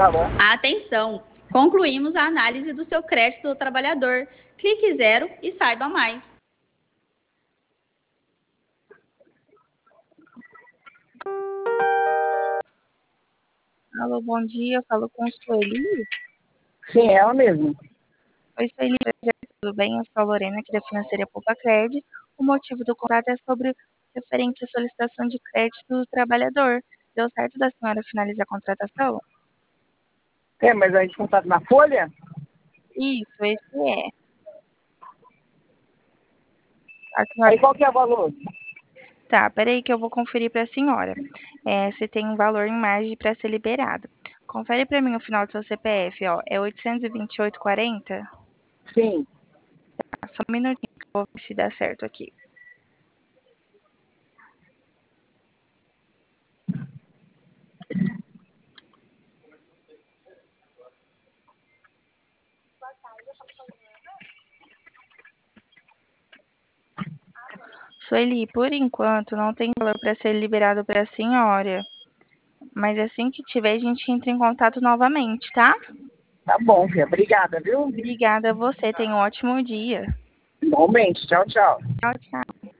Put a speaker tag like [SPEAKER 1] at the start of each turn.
[SPEAKER 1] Tá bom.
[SPEAKER 2] Atenção! Concluímos a análise do seu crédito do trabalhador. Clique 0 e saiba mais.
[SPEAKER 3] Alô, bom dia. Falo com Sueli.
[SPEAKER 1] Sim, ela mesmo.
[SPEAKER 3] Oi, Sueli. Tudo bem? Eu sou a Lorena, aqui da Financeira Poupa-Cred. O motivo do contrato é sobre referente à solicitação de crédito do trabalhador. Deu certo da senhora finalizar a contratação?
[SPEAKER 1] Mas a gente contrata na Folha?
[SPEAKER 3] Isso, esse é. A senhora...
[SPEAKER 1] Aí qual que é o valor?
[SPEAKER 3] Tá, peraí que eu vou conferir para a senhora. Se tem um valor em margem para ser liberado. Confere para mim o final do seu CPF, ó. É 828,40?
[SPEAKER 1] Sim.
[SPEAKER 3] Tá, só um minutinho que eu vou ver se dá certo aqui. Sueli, por enquanto não tem valor para ser liberado para a senhora. Mas assim que tiver, a gente entra em contato novamente, tá?
[SPEAKER 1] Tá bom, filha. Obrigada, viu?
[SPEAKER 3] Obrigada a você. Tenha um ótimo dia.
[SPEAKER 1] Igualmente. Tchau, tchau.
[SPEAKER 3] Tchau, tchau.